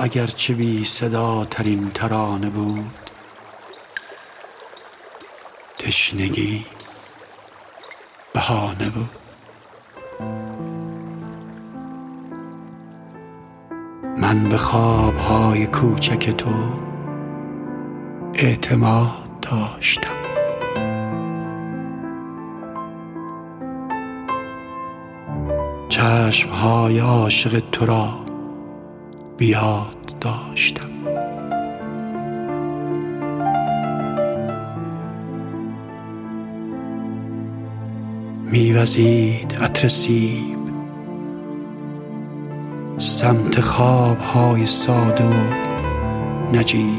اگرچه بی صدا ترین ترانه بود، تشنگی بهانه بود. من به خوابهای کوچک تو اعتماد داشتم. چشمهای عاشق تو را بیاد داشتم. میوزید عطر سیب سمت خوابهای ساده و نجیب.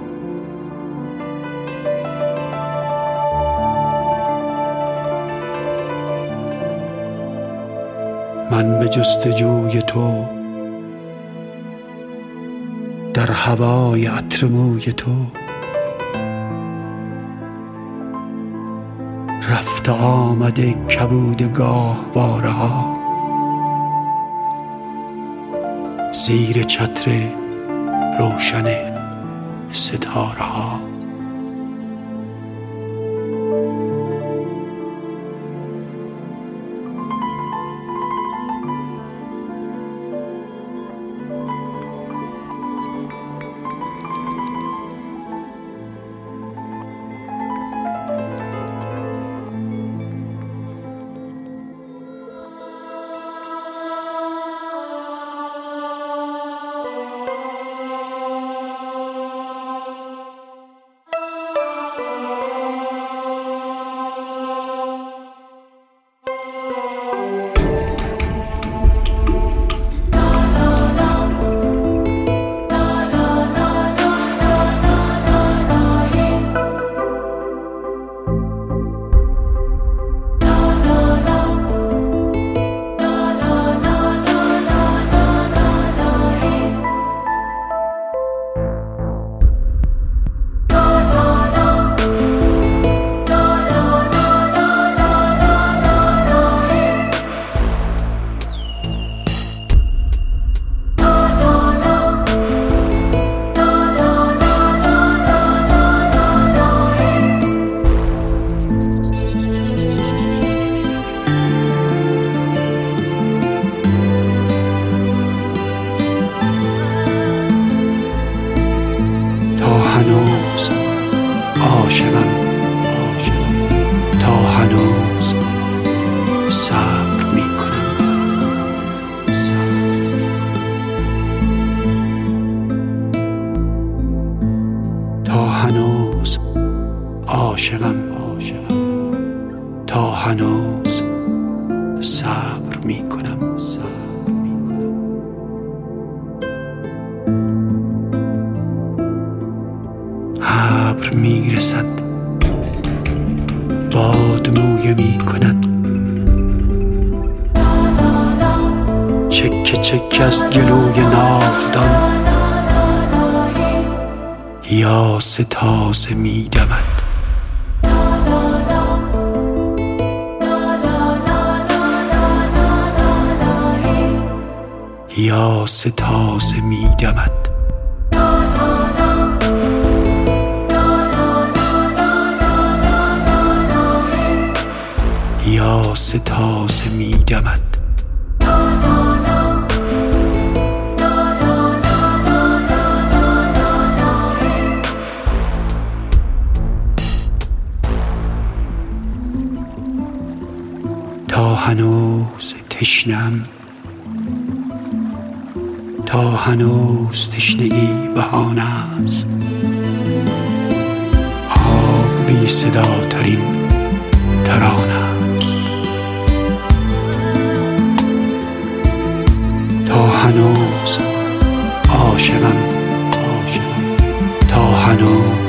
من به جستجوی تو در هوای عطر موی تو رفت آمده کبود گاهواره ها زیر چتر روشن ستاره ها. هنوز عاشقم، تا هنوز صبر میکنم، تا هنوز عاشقم، تا هنوز صبر میکنم. ابر میرسد، باد مویه میکند، چکه چکه از جلوی ناودان یاس تازه میدمد. یاس تازه میدمد. یاس تازه میدمد. تا هنوز تشنم، تا هنوز تشنگی بهانه است. آب بی صدا ترین ترانه است. تا هنوز عاشقم، تا هنوز